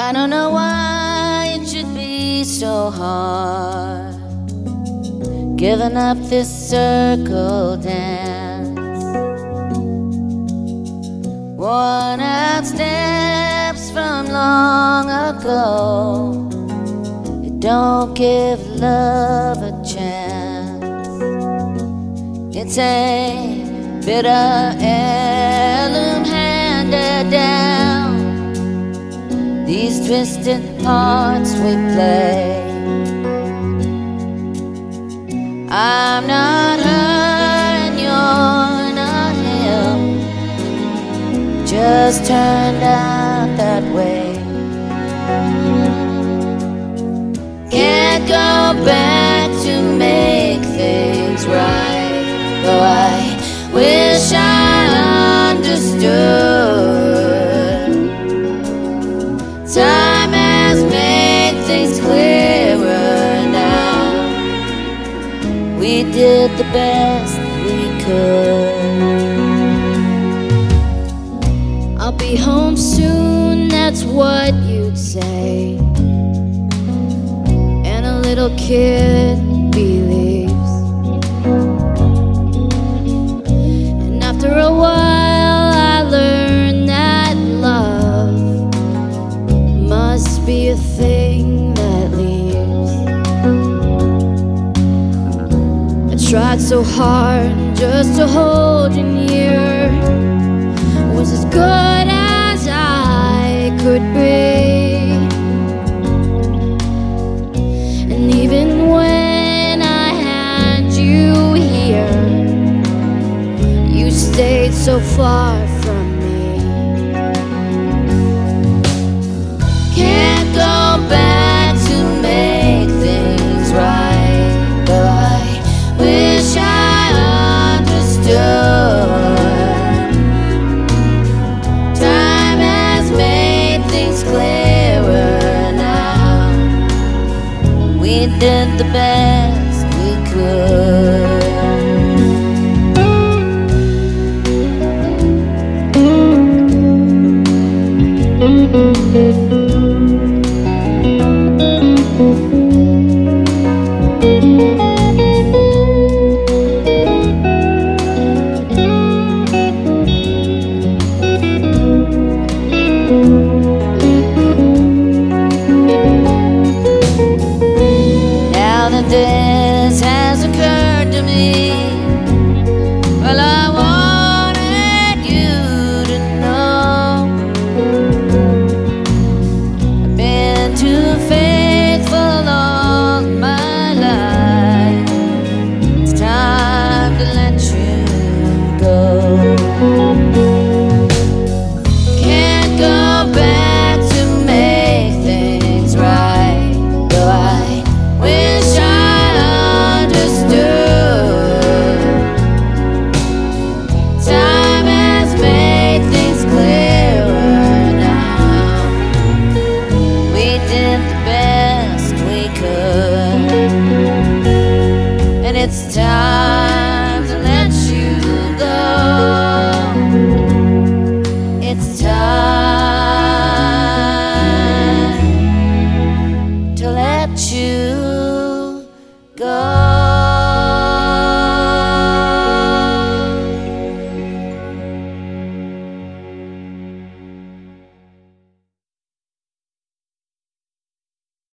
I don't know why it should be so hard giving up this circle dance. Worn out steps from long ago, it don't give love a chance. It's a bitter heirloom handed down, these twisted parts we play. I'm not her and you're not him, just turned out that way. Can't go back to make things right, though I wish I understood. Time has made things clearer now. We did the best we could. I'll be home soon, that's what you'd say. And a little kid believes. And after a while I learned that love must be a thing that leaves. I tried so hard just to hold you near, was as good as I could be. And even when I had you here, you stayed so far from me. Can't go back to make things right, though I wish I understood. Time has made things clearer now. We did the best we could. Now that this has occurred to me, well, I wanted you to know I've been too faithful all my life. It's time to let you go. Can't go back to make things right, though I wish I understood. Time has made things clearer now. We did the best we could, and it's time to let you go. It's time to let you go.